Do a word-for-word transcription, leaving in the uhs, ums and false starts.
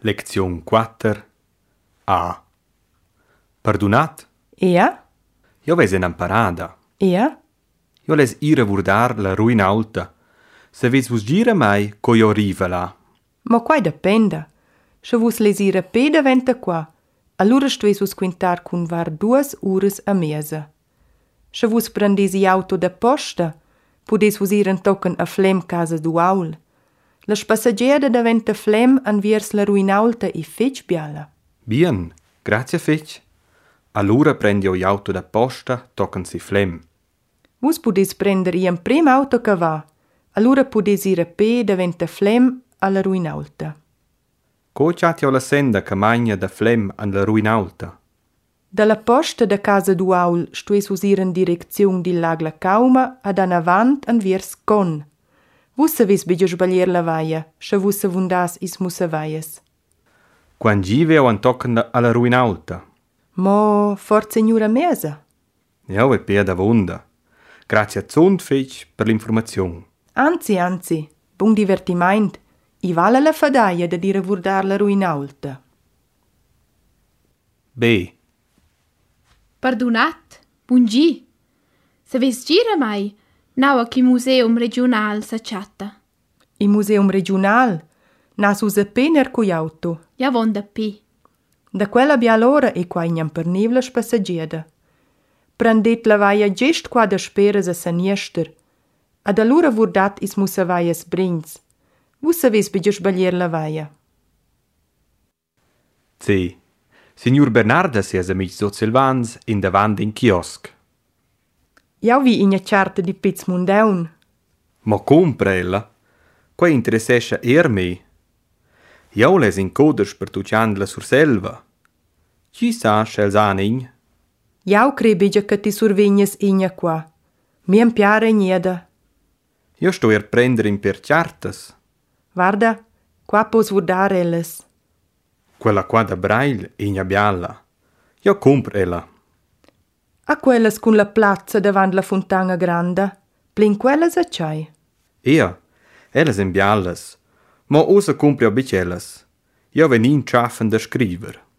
Lezione quattro A. Perdonat? Ja? Io ves in parada. Ja? Io les ira vurdar la ruina alta. Se ves vos gira mai, co io riva là. Ma quai dependa. Se vos lesire pe daventa qua, allora stues vos quintar cun var duas ures a mesa. Se vos prendesi auto da posta, pudes vos ir tocken a Flem casa duaul. La spassagiera daventa Flem anviers la ruina alta e fetch biala. Bien, grazie fetch. Allora prendi io auto da posta, tocken si flem. Vos pudes prender iam prim auto che va, allora pudes ir a pe daventa Flem alla ruina alta. Co chat io la senda che magna da flem an la ruina alta? Dalla posta da casa duaul stues vos ir in direzione di Lagla Cauma ad an avant anviers Con. Vos savis biggio sbaglier la vaia, se vos savundas is musavaias. Quan give io an tocken alla ruina alta? Mo forza ignura mesa. Io e per da vonda. Grazie a Zund fetch per l'informazione. Anzi, anzi, buon divertiment. I vale la fadaia da dire vurdar la ruina alta. B. Perdonat, bungi. Se ves gira mai, nau a chi museum regional sa chatta. Il museum regional nas usa pener coi auto. Ja von da P. Da quella bia l'ora e qua ignam per nevla spassagieda. Prendet la vaia gest qua da speras a saniester. Ad allora vurdat is musa vaias brins. Vus saves biggio sbaglier la vaia. C. Signor Bernarda si es amic Silvans in davant in kiosk. Jau vi in charta di Piz Mundaun. Ma compra ella? Qua interessesce er me. Jau les in coders per tu ciandla sur selva. Ci sa schels aning? Jau cre biggio che ti survegnes igna qua. Mien piare nieda. Io sto er prender in per chartas. Guarda, qua pos vurdar elles. Quella qua da Braille igna bialla. Io compra ella. A quelles con la plazza davant la fontana granda, plin quelles a c'hai. Ea, ellas in biallas. Ma usa compra io bicellas. Io venin schaffen da scriver.